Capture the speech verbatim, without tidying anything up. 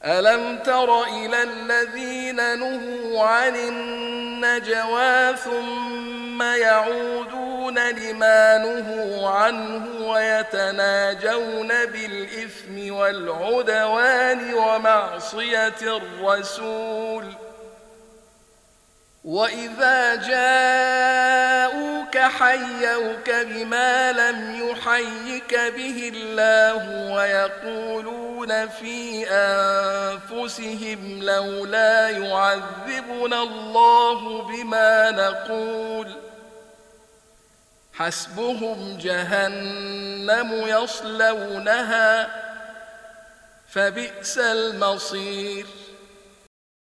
ألم تر إلى الذين نهوا عن النجوى ثم يعودون لما نهوا عنه ويتناجون بالإثم والعدوان ومعصية الرسول وإذا جاءوك حيوك بما لم يحيك به الله ويقولون في أنفسهم لولا يعذبنا الله بما نقول حسبهم جهنم يصلونها فبئس المصير